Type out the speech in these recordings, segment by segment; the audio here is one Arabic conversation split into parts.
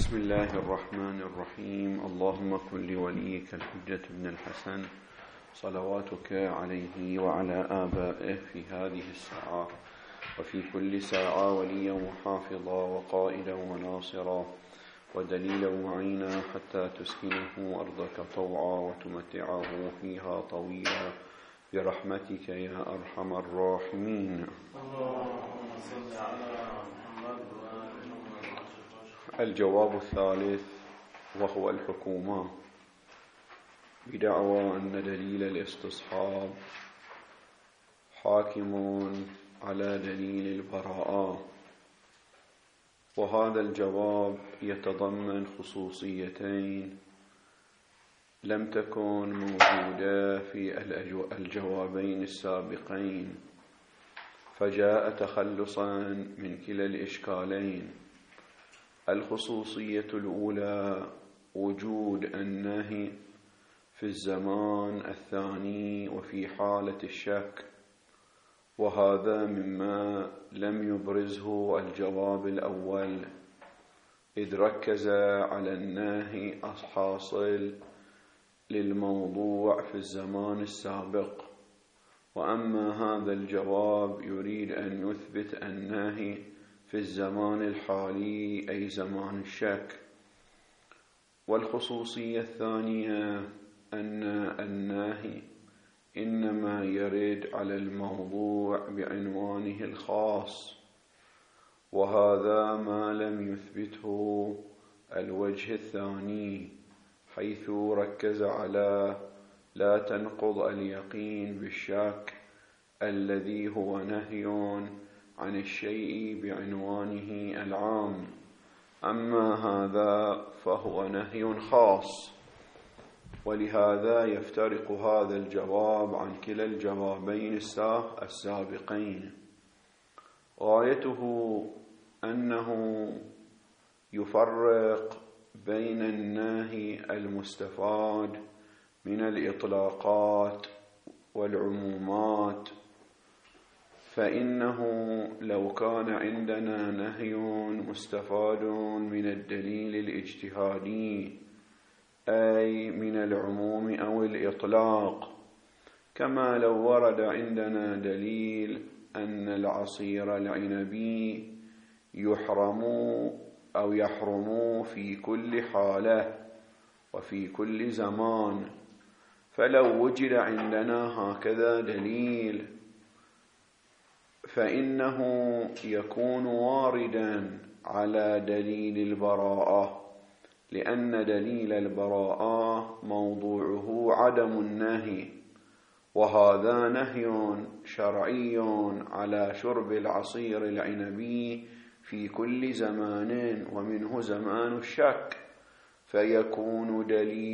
بسم الله الرحمن الرحيم. اللهم كن لوليك الحجة بن الحسن صلواتك عليه وعلى آبائه في هذه الساعة وفي كل ساعة وليا وحافظا وقائدا وناصرا ودليلا وعينا حتى تسكنه أرضك طوعا وتمتعه فيها طويلا برحمتك يا أرحم الراحمين. اللهم صل على محمد. الجواب الثالث وهو الحكومة بدعوى أن دليل الاستصحاب حاكم على دليل البراءة، وهذا الجواب يتضمن خصوصيتين لم تكن موجودة في الجوابين السابقين، فجاء تخلصا من كلا الإشكالين. الخصوصية الأولى وجود النهي في الزمان الثاني وفي حالة الشك، وهذا مما لم يبرزه الجواب الأول، إذ ركز على النهي الحاصل للموضوع في الزمان السابق. وأما هذا الجواب يريد أن يثبت النهي في الزمان الحالي أي زمان الشك. والخصوصية الثانية أن النهي إنما يرد على الموضوع بعنوانه الخاص، وهذا ما لم يثبته الوجه الثاني، حيث ركز على لا تنقض اليقين بالشك الذي هو نهي عن الشيء بعنوانه العام، أما هذا فهو نهي خاص. ولهذا يفترق هذا الجواب عن كلا الجوابين السابقين. غايته أنه يفرق بين النهي المستفاد من الإطلاقات والعمومات، فإنه لو كان عندنا نهي مستفاد من الدليل الاجتهادي أي من العموم أو الإطلاق، كما لو ورد عندنا دليل أن العصير العنبي يحرم أو يحرم في كل حالة وفي كل زمان، فلو وجد عندنا هكذا دليل فإنه يكون واردا على دليل البراءة، لأن دليل البراءة موضوعه عدم النهي، وهذا نهي شرعي على شرب العصير العنبي في كل زمان ومنه زمان الشك، فيكون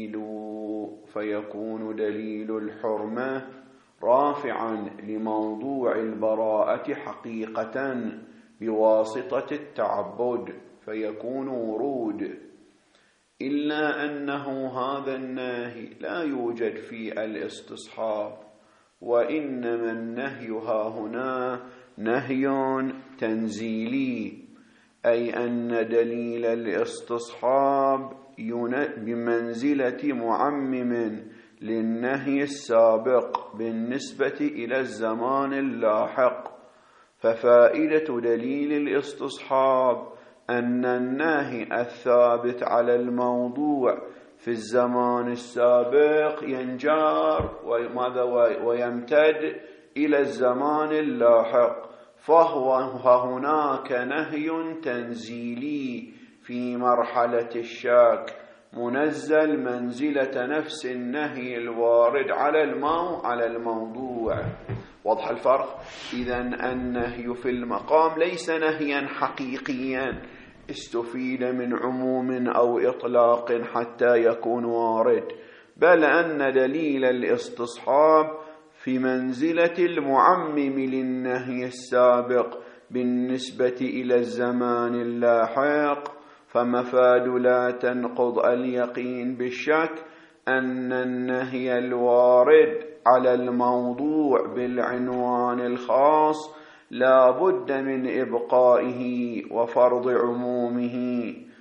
دليل الحرمة رافعا لموضوع البراءة حقيقة بواسطة التعبد، فيكون ورود. إلا أنه هذا النهي لا يوجد في الاستصحاب، وإنما النهي هاهنا نهي تنزيلي، أي أن دليل الاستصحاب بمنزلة معمم للنهي السابق بالنسبة إلى الزمان اللاحق. ففائدة دليل الاستصحاب أن النهي الثابت على الموضوع في الزمان السابق ينجر ويمتد إلى الزمان اللاحق، فهو هناك نهي تنزيلي في مرحلة الشك منزل منزلة نفس النهي الوارد على الموضوع. واضح الفرق؟ إذن النهي في المقام ليس نهيا حقيقيا استفيد من عموم أو إطلاق حتى يكون وارد، بل أن دليل الاستصحاب في منزلة المعمم للنهي السابق بالنسبة إلى الزمان اللاحق. فمفاد لا تنقض اليقين بالشك أن النهي الوارد على الموضوع بالعنوان الخاص لا بد من إبقائه وفرض عمومه،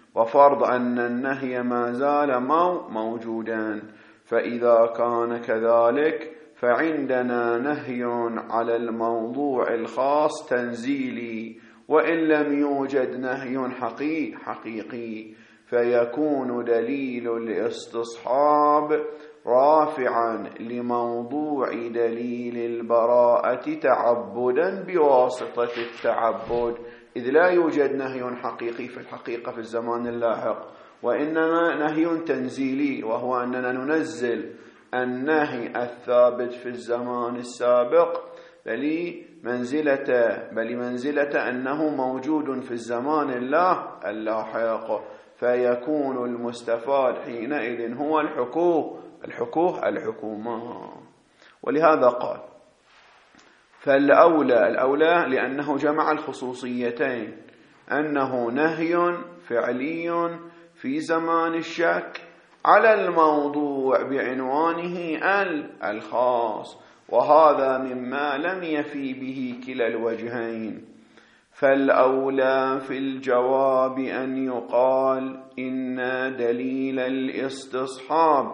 وفرض أن النهي ما زال موجودا. فإذا كان كذلك فعندنا نهي على الموضوع الخاص تنزيلي، وإن لم يوجد نهي حقيقي فيكون دليل الاستصحاب رافعا لموضوع دليل البراءة تعبدا بواسطة التعبد، إذ لا يوجد نهي حقيقي في الحقيقة في الزمان اللاحق، وإنما نهي تنزيلي، وهو أننا ننزل النهي الثابت في الزمان السابق بل منزلة أنه موجود في الزمان اللاحق، فيكون المستفاد حينئذ هو الحكومة. ولهذا قال الأولى لأنه جمع الخصوصيتين، أنه نهي فعلي في زمان الشك على الموضوع بعنوانه الخاص، وهذا مما لم يفي به كلا الوجهين. فالأولى في الجواب أن يقال إن دليل الاستصحاب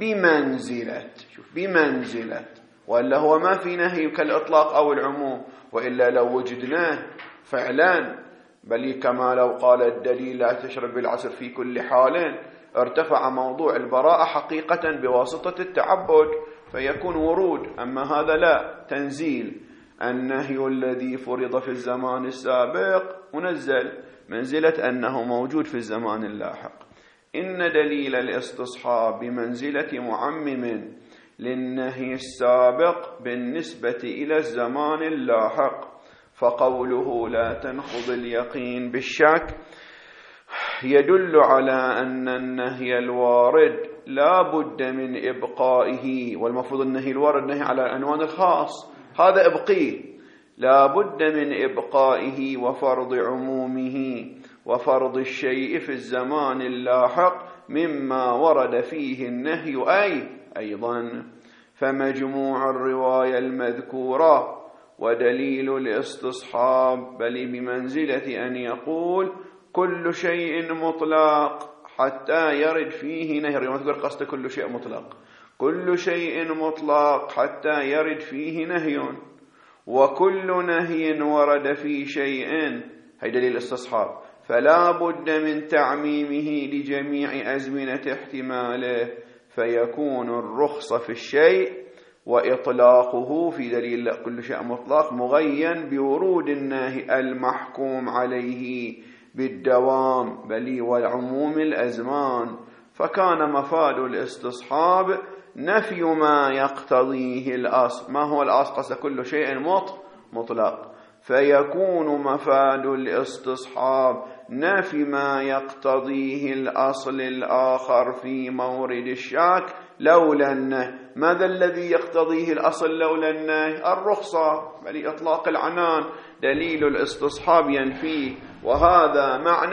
بمنزلة، وإلا هو ما في نهي كالإطلاق أو العموم، وإلا لو وجدناه فعلا، بل كما لو قال الدليل لا تشرب بالعصر في كل حال، ارتفع موضوع البراءة حقيقة بواسطة التعبد فيكون ورود. أما هذا لا، تنزيل. النهي الذي فرض في الزمان السابق منزل منزلة أنه موجود في الزمان اللاحق. إن دليل الاستصحاب بمنزلة معمم للنهي السابق بالنسبة إلى الزمان اللاحق، فقوله لا تنخض اليقين بالشك يدل على أن النهي الوارد لا بد من إبقائه، والمفروض النهي الوارد نهي على العنوان الخاص، هذا إبقيه، لا بد من إبقائه وفرض عمومه وفرض الشيء في الزمان اللاحق مما ورد فيه النهي أيضا. فمجموع الرواية المذكورة ودليل الاستصحاب بل بمنزلة أن يقول كل شيء مطلق حتى يرد فيه نهي. ما تقول قصد كل شيء مطلق، كل شيء مطلق حتى يرد فيه نهي، وكل نهي ورد في شيء، هي دليل الاستصحاب، فلا بد من تعميمه لجميع أزمنة احتماله، فيكون الرخصة في الشيء وإطلاقه في دليل كل شيء مطلق مغين بورود النهي المحكوم عليه بالدوام بل وعموم الأزمان. فكان مفاد الاستصحاب نفي ما يقتضيه الأصل. ما هو الأصل؟ قصد كل شيء مطلق، فيكون مفاد الاستصحاب نفي ما يقتضيه الأصل الآخر في مورد الشك لولا النهي. ماذا الذي يقتضيه الأصل لولا النهي؟ الرخصة بل إطلاق العنان، دليل الاستصحاب ينفيه، وهذا معنى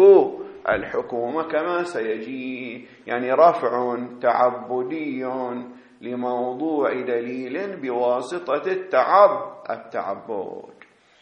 الحكومة كما سيجي، يعني رفع تعبدي لموضوع دليل بواسطة التعبد.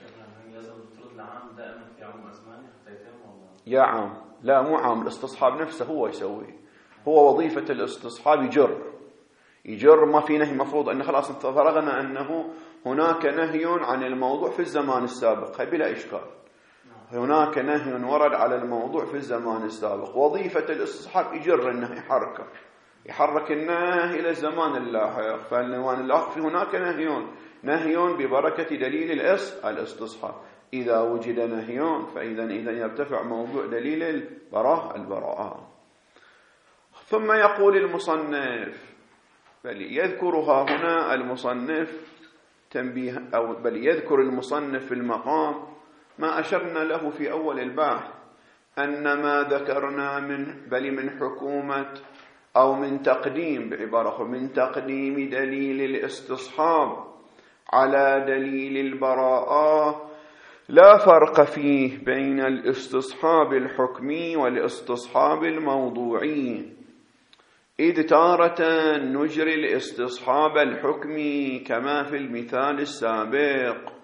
يا عام، لا مو عام، الاستصحاب نفسه هو يسوي، هو وظيفة الاستصحاب يجر ما في نهي. مفروض أن خلاص فرغنا أنه هناك نهي عن الموضوع في الزمان السابق، هي بلا إشكال، هناك نهي ورد على الموضوع في الزمان السابق، وظيفة الاستصحاب يجر النهي يحرك النهي إلى الزمان اللاحق، فالزمان اللاحق في هناك نهي ببركة دليل الاستصحاب. إذا وجد نهي فإذا يرتفع موضوع دليل البراءة. ثم يقول المصنف بل يذكرها هنا المصنف تنبيه، أو بل يذكر المصنف في المقام ما أشرنا له في أول البحث، أن ما ذكرنا من حكومة أو من تقديم، بعبارة من تقديم دليل الاستصحاب على دليل البراءة لا فرق فيه بين الاستصحاب الحكمي والاستصحاب الموضوعي، إذ تارة نجري الاستصحاب الحكمي كما في المثال السابق،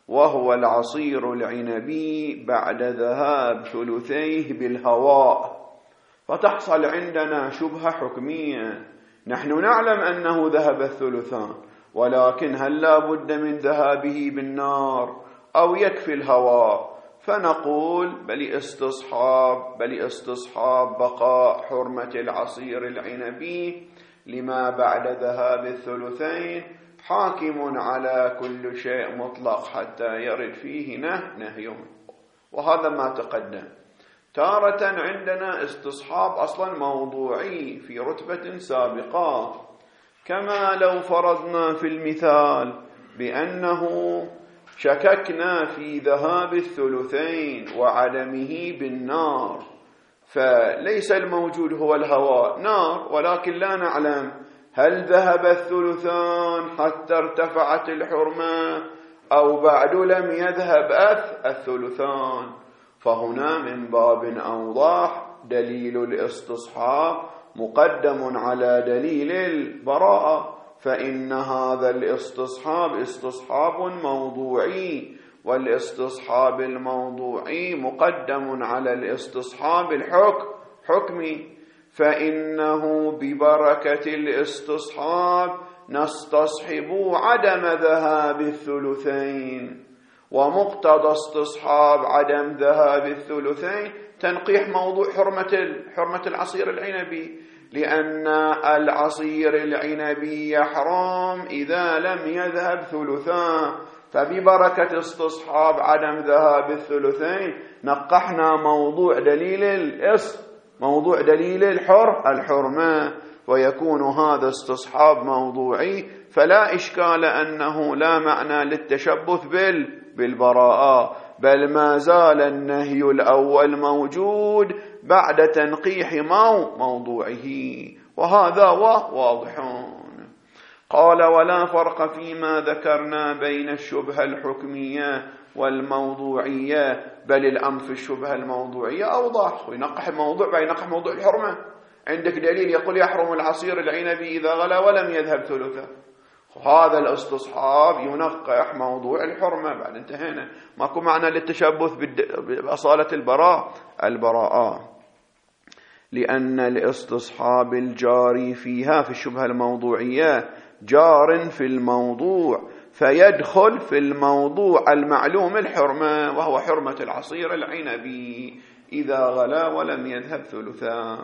وهو العصير العنبي بعد ذهاب ثلثيه بالهواء. فتحصل عندنا شبهة حكمية، نحن نعلم أنه ذهب الثلثان، ولكن هل لا بد من ذهابه بالنار أو يكفي الهواء؟ فنقول بل استصحاب بقاء حرمة العصير العنبي لما بعد ذهاب الثلثين حاكم على كل شيء مطلق حتى يرد فيه نهي. وهذا ما تقدم. تارة عندنا استصحاب أصلا موضوعي في رتبة سابقة، كما لو فرضنا في المثال بأنه شككنا في ذهاب الثلثين وعدمه بالنار، فليس الموجود هو الهواء، نار، ولكن لا نعلم هل ذهب الثلثان حتى ارتفعت الحرمة أو بعد لم يذهب الثلثان. فهنا من باب أوضح دليل الاستصحاب مقدم على دليل البراءة، فإن هذا الاستصحاب استصحاب موضوعي، والاستصحاب الموضوعي مقدم على الاستصحاب الحكمي، فإنه ببركة الاستصحاب نستصحب عدم ذهاب الثلثين، ومقتضى استصحاب عدم ذهاب الثلثين تنقيح موضوع حرمة العصير العنبي، لأن العصير العنبي يحرم إذا لم يذهب ثلثان، فببركة استصحاب عدم ذهاب الثلثين نقحنا موضوع دليل الحرمة، ويكون هذا استصحاب موضوعي، فلا إشكال أنه لا معنى للتشبث بالبراءة، بل ما زال النهي الأول موجود بعد تنقيح موضوعه، وهذا واضح. قال: ولا فرق فيما ذكرنا بين الشبهة الحكمية والموضوعية، بل الأمر في الشبهة الموضوعية أوضح، وينقح الموضوع بينقح موضوع الحرمة. عندك دليل يقول يحرم العصير العنبي إذا غلا ولم يذهب ثلثه، هذا الاستصحاب ينقح موضوع الحرمة، بعد انتهينا، ماكو معنى للتشبث بأصالة البراءة، لأن الاستصحاب الجاري فيها في الشبهة الموضوعية جار في الموضوع، فيدخل في الموضوع المعلوم الحرمة، وهو حرمة العصير العنبي إذا غلا ولم يذهب ثلثان.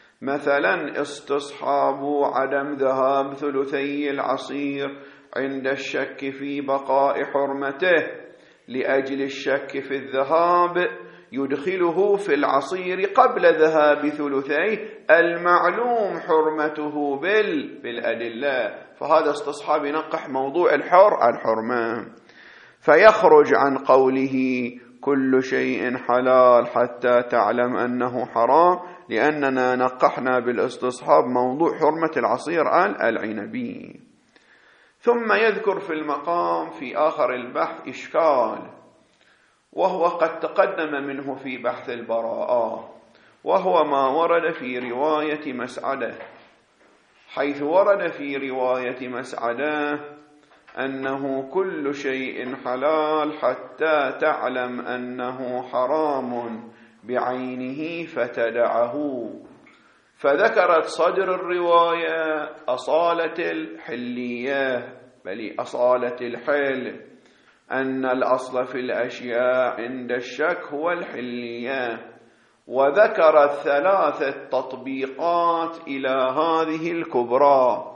مثلا استصحاب عدم ذهاب ثلثي العصير عند الشك في بقاء حرمته لأجل الشك في الذهاب يدخله في العصير قبل ذهاب ثلثيه المعلوم حرمته بالأدلة، فهذا استصحاب ينقح موضوع الحرمة، فيخرج عن قوله كل شيء حلال حتى تعلم أنه حرام، لأننا نقحنا بالاستصحاب موضوع حرمة العصير العنبي. ثم يذكر في المقام في آخر البحث إشكال، وهو قد تقدم منه في بحث البراءة، وهو ما ورد في رواية مسعدة، حيث ورد في رواية مسعدة أنه كل شيء حلال حتى تعلم أنه حرام بعينه فتدعه، فذكرت صدر الرواية أصالة الحلية، بل أصالة الحل، أن الأصل في الأشياء عند الشك هو الحلية، وذكرت 3 تطبيقات إلى هذه الكبرى.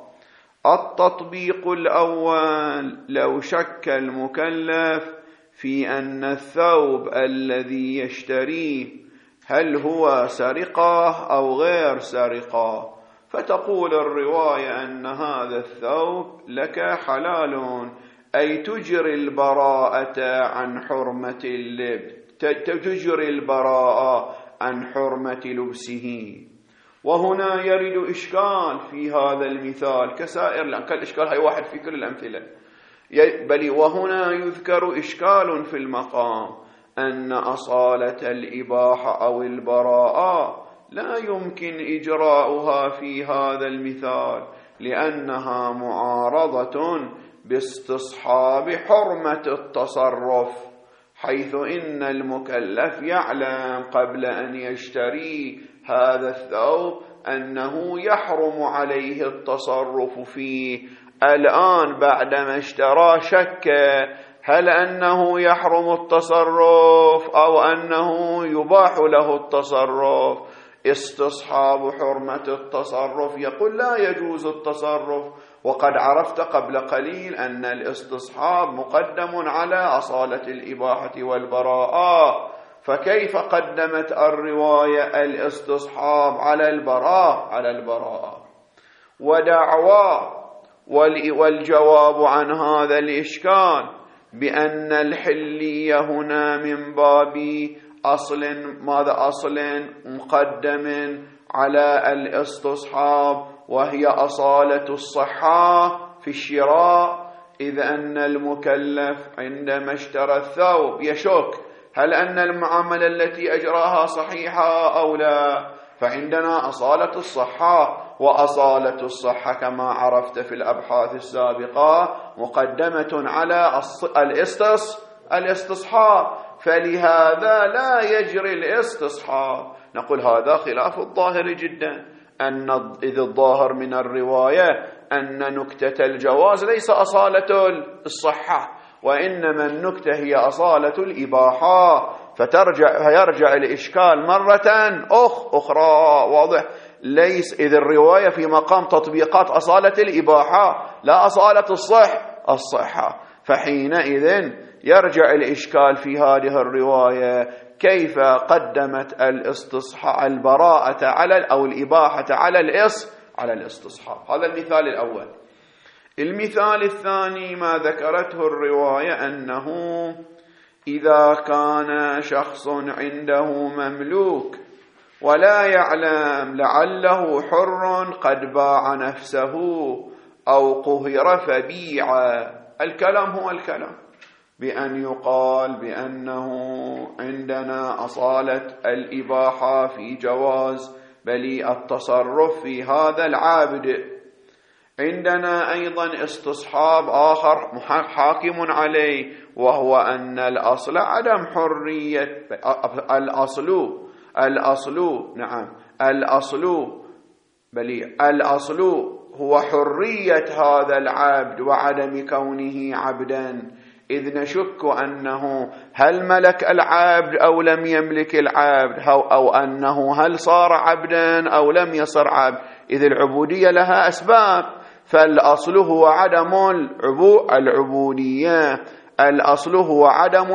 التطبيق الأول: لو شك المكلف في أن الثوب الذي يشتريه هل هو سرقة أو غير سرقة، فتقول الرواية أن هذا الثوب لك حلال، أي تجري البراءة عن حرمة اللبس، تجري البراءة عن حرمة لبسه. وهنا يرد إشكال في هذا المثال كسائر، لأن الإشكال هي واحد في كل الأمثلة، بل وهنا يذكر إشكال في المقام أن أصالة الإباحة أو البراءة لا يمكن إجراؤها في هذا المثال، لأنها معارضة باستصحاب حرمة التصرف، حيث إن المكلف يعلم قبل أن يشتري هذا الثوب أنه يحرم عليه التصرف فيه. الآن بعدما اشترى شك هل أنه يحرم التصرف أو أنه يباح له التصرف. استصحاب حرمة التصرف يقول لا يجوز التصرف، وقد عرفت قبل قليل أن الاستصحاب مقدم على أصالة الإباحة والبراءة، فكيف قدمت الرواية الاستصحاب على البراءة؟ ودعوى والجواب عن هذا الإشكال بأن الحلية هنا من باب أصل مقدم على الاستصحاب، وهي أصالة الصحة في الشراء، إذ أن المكلف عندما اشترى الثوب يشك هل أن المعاملة التي أجراها صحيحة أو لا، فعندنا أصالة الصحة، وأصالة الصحة كما عرفت في الأبحاث السابقة مقدمة على الاستصحاب، فلهذا لا يجري الاستصحاب. نقول هذا خلاف الظاهر جدا، إذ الظاهر من الرواية أن نكتة الجواز ليس أصالة الصحة، وإنما النكتة هي أصالة الإباحة، فيرجع الإشكال مرة أخرى. واضح؟ ليس إذ الرواية في مقام تطبيقات أصالة الإباحة لا أصالة الصحة، فحينئذ يرجع الإشكال في هذه الرواية كيف قدمت البراءة أو الإباحة على الاستصحاب. هذا المثال الأول. المثال الثاني ما ذكرته الرواية أنه إذا كان شخص عنده مملوك ولا يعلم لعله حر قد باع نفسه أو قهر فبيع، الكلام هو الكلام بأن يقال بأنه عندنا أصالة الإباحة في جواز بل التصرف في هذا العابد. عندنا أيضا استصحاب آخر حاكم عليه، وهو أن الأصل عدم حرية الأصل هو حرية هذا العبد وعدم كونه عبدا، إذ نشك أنه هل ملك العبد أو لم يملك العبد، أو أنه هل صار عبدا أو لم يصر عبد، إذ العبودية لها أسباب، فالأصل هو عدم العبودية، الأصل هو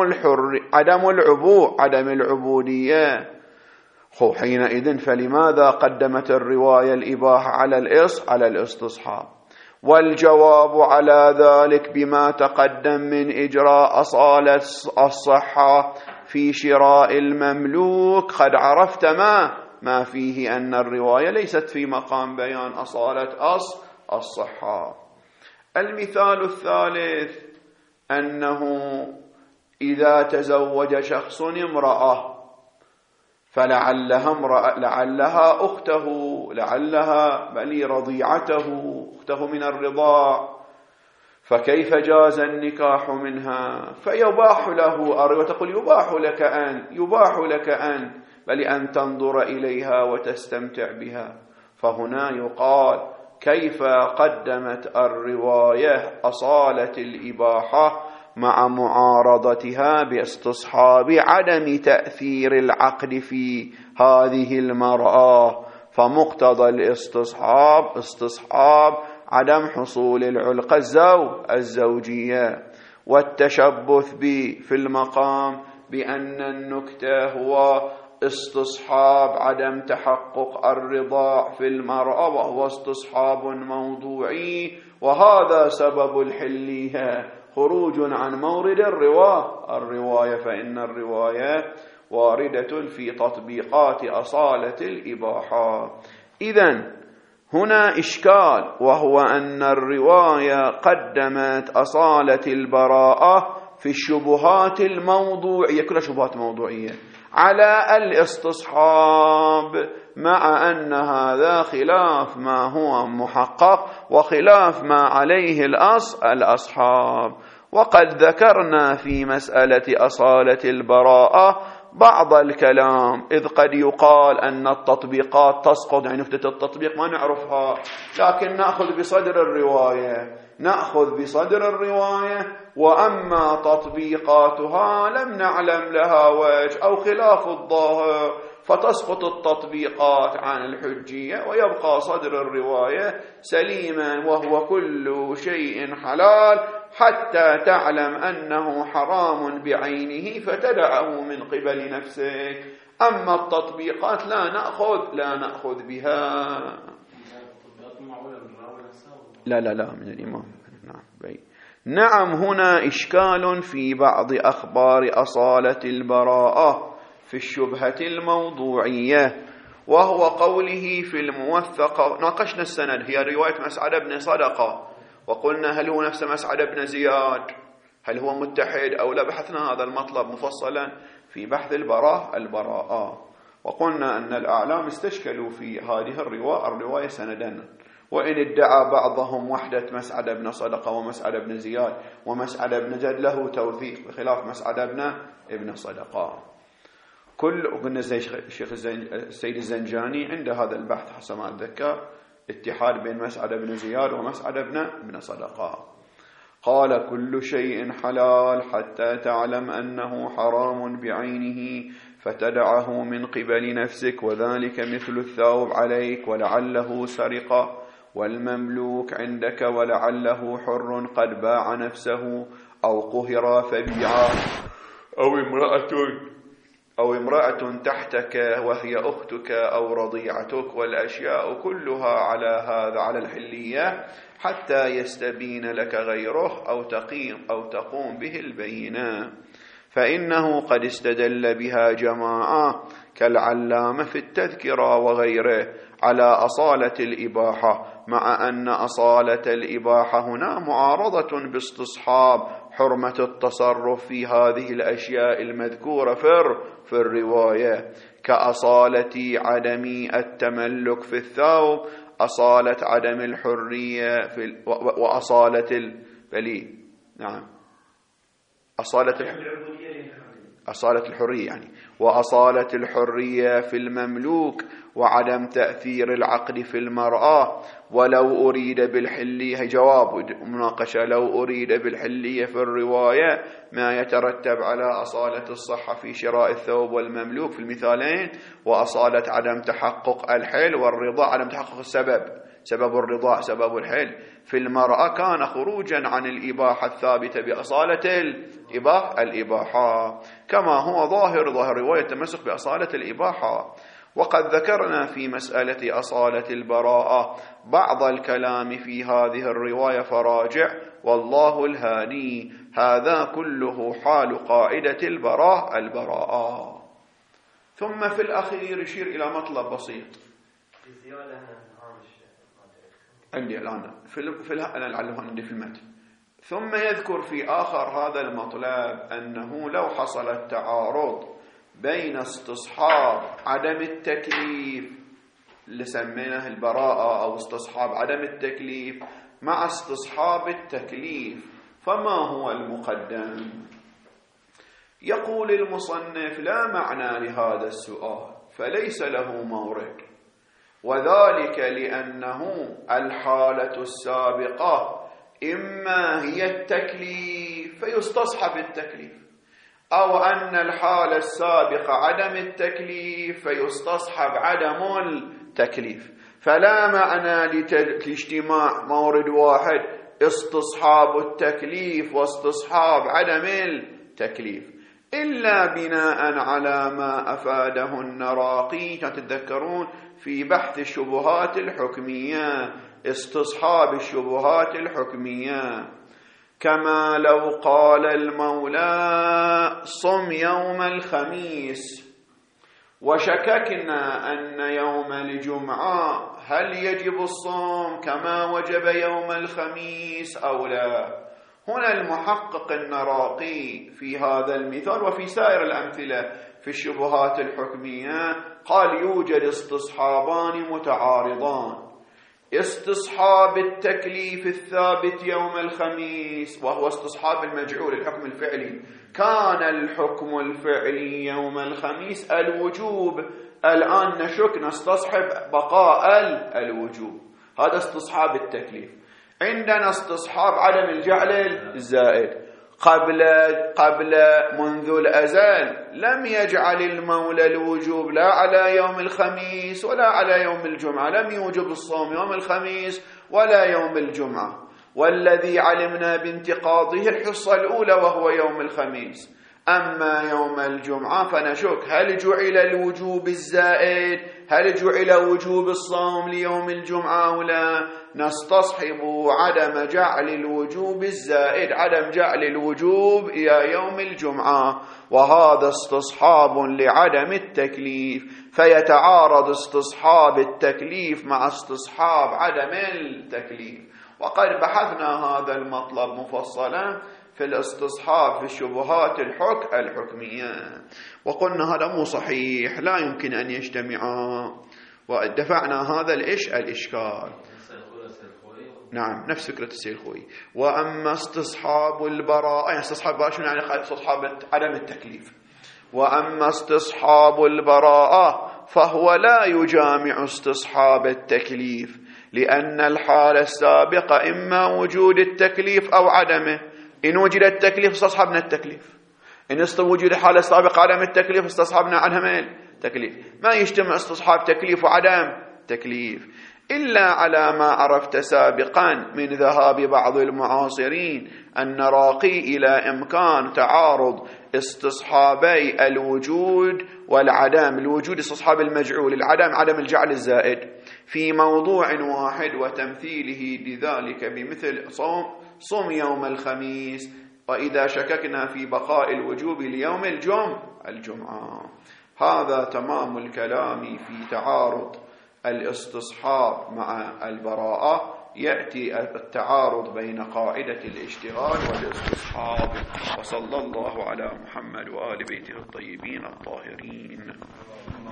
عدم العبودية. حينئذ فلماذا قدمت الرواية الإباحة على الاستصحاب؟ والجواب على ذلك بما تقدم من إجراء أصالة الصحة في شراء المملوك. قد عرفت ما فيه أن الرواية ليست في مقام بيان أصالة الصحة. المثال الثالث أنه إذا تزوج شخص امرأة لعلها أخته، لعلها بل رضيعته، أخته من الرضاع، فكيف جاز النكاح منها؟ فيباح له، وتقول يباح لك أن بل أن تنظر إليها وتستمتع بها. فهنا يقال كيف قدمت الرواية أصالة الإباحة مع معارضتها باستصحاب عدم تأثير العقد في هذه المرأة، فمقتضى استصحاب عدم حصول العلاقة الزوجية، والتشبث في المقام بأن النكتة هو استصحاب عدم تحقق الرضاع في المرأة، وهو استصحاب موضوعي، وهذا سبب الحلية، خروج عن مورد الرواية، فإن الرواية واردة في تطبيقات أصالة الإباحة. إذن هنا إشكال، وهو أن الرواية قدمت أصالة البراءة في الشبهات الموضوعية، كلها شبهات موضوعية، على الاستصحاب، مع أن هذا خلاف ما هو محقق وخلاف ما عليه الأصحاب. وقد ذكرنا في مسألة أصالة البراءة بعض الكلام، إذ قد يقال أن التطبيقات تسقط، يعني نفتة التطبيق ما نعرفها، لكن نأخذ بصدر الرواية، وأما تطبيقاتها لم نعلم لها وجه أو خلاف الظاهر، فتسقط التطبيقات عن الحجية ويبقى صدر الرواية سليما، وهو كل شيء حلال حتى تعلم أنه حرام بعينه فتدعه من قبل نفسك. أما التطبيقات لا نأخذ بها. لا من الإمام. نعم هنا إشكال في بعض أخبار أصالة البراءة في الشبهة الموضوعية، وهو قوله في الموثقة. ناقشنا السند، هي رواية مسعد بن صدقة، وقلنا هل هو نفس مسعد بن زياد، هل هو متحد أو لا. بحثنا هذا المطلب مفصلا في بحث البراءة، وقلنا أن الأعلام استشكلوا في هذه الرواية سندا، وإن ادعى بعضهم وحدة مسعد بن صدقة ومسعد بن زياد، ومسعد بن زياد له توثيق بخلاف مسعد بن صدقة. قلنا زي الشيخ السيد الزنجاني عند هذا البحث حسب ما أتذكر اتحاد بين مسعد بن زياد ومسعد بن صدقة. قال كل شيء حلال حتى تعلم أنه حرام بعينه فتدعه من قبل نفسك، وذلك مثل الثوب عليك ولعله سرقة، والمملوك عندك ولعله حر قد باع نفسه أو قهر فبيعه، أو امرأة تحتك وهي أختك أو رضيعتك، والأشياء كلها على الحلية حتى يستبين لك غيره أو تقوم به البينة. فإنه قد استدل بها جماعة كالعلامة في التذكرة وغيره على أصالة الإباحة، مع أن أصالة الإباحة هنا معارضة باستصحاب حرمة التصرف في هذه الأشياء المذكورة في الرواية، كأصالة عدم التملك في الثوب، أصالة عدم الحرية وأصالة أصالة الحرية يعني، وأصالة الحرية في المملوك، وعدم تأثير العقد في المرأة. ولو أريد بالحلية، جواب مناقشة، لو أريد بالحلية في الرواية ما يترتب على أصالة الصحة في شراء الثوب والمملوك في المثالين، وأصالة عدم تحقق الحل والرضا، عدم تحقق سبب الرضاع سبب الحل في المرأة، كان خروجا عن الإباحة الثابتة بأصالة الإباحة، كما هو ظاهر رواية التمسك بأصالة الإباحة. وقد ذكرنا في مسألة أصالة البراءة بعض الكلام في هذه الرواية فراجع، والله الهادي. هذا كله حال قاعدة البراءة. ثم في الأخير يشير إلى مطلب بسيط عندي الآن عندي في المتن. ثم يذكر في آخر هذا المطلب أنه لو حصل التعارض بين استصحاب عدم التكليف اللي سميناه البراءة، أو استصحاب عدم التكليف مع استصحاب التكليف، فما هو المقدم؟ يقول المصنف: لا معنى لهذا السؤال، فليس له مورد، وذلك لأنه الحالة السابقة إما هي التكليف فيستصحب التكليف، أو أن الحالة السابقة عدم التكليف فيستصحب عدم التكليف. فلا معنى لاجتماع مورد واحد استصحاب التكليف واستصحاب عدم التكليف، إلا بناء على ما أفاده النراقي، تتذكرون في بحث الشبهات الحكمية، استصحاب الشبهات الحكمية، كما لو قال المولى: صم يوم الخميس، وشككنا أن يوم الجمعة هل يجب الصوم كما وجب يوم الخميس أو لا؟ هنا المحقق النراقي في هذا المثال وفي سائر الأمثلة في الشبهات الحكمية، قال يوجد استصحابان متعارضان: استصحاب التكليف الثابت يوم الخميس، وهو استصحاب المجعول الحكم الفعلي، كان الحكم الفعلي يوم الخميس الوجوب، الآن نشك نستصحب بقاء الوجوب، هذا استصحاب التكليف. عندنا استصحاب عدم الجعل الزائد، قبل منذ الأزل لم يجعل المولى الوجوب لا على يوم الخميس ولا على يوم الجمعة، لم يوجب الصوم يوم الخميس ولا يوم الجمعة، والذي علمنا بانتقاضه الحصة الأولى وهو يوم الخميس. أما يوم الجمعة فنشك هل جعل الوجوب الزائد، هل جعل وجوب الصوم ليوم الجمعة أو لا؟ نستصحب عدم جعل الوجوب الزائد، عدم جعل الوجوب إلى يوم الجمعة، وهذا استصحاب لعدم التكليف، فيتعارض استصحاب التكليف مع استصحاب عدم التكليف. وقد بحثنا هذا المطلب مفصلا في الاستصحاب في الشبهات الحكمية، وقلنا هذا مو صحيح، لا يمكن أن يجتمعا، ودفعنا هذا الإشكال. نعم، نفس فكرة السيلخوي. وأما استصحاب البراءة، يعني استصحاب البراءة شنو يعني؟ استصحاب عدم التكليف. وأما استصحاب البراءة فهو لا يجامع استصحاب التكليف، لأن الحالة السابقة إما وجود التكليف أو عدمه. إن وجد التكليف استصحبنا التكليف، إن وجد الحالة السابقة عدم التكليف استصحبنا عدم التكليف. ما يجتمع استصحاب تكليف وعدم تكليف إلا على ما عرفت سابقا من ذهاب بعض المعاصرين أن راقي إلى إمكان تعارض استصحابي الوجود والعدم. الوجود استصحاب المجعول، العدم عدم الجعل الزائد، في موضوع واحد، وتمثيله لذلك بمثل صوم يوم الخميس، وإذا شككنا في بقاء الوجوب ليوم الجمعة. هذا تمام الكلام في تعارض الاستصحاب مع البراءة. يأتي التعارض بين قاعدة الاشتغال والاستصحاب. وصلى الله على محمد وآل بيته الطيبين الطاهرين.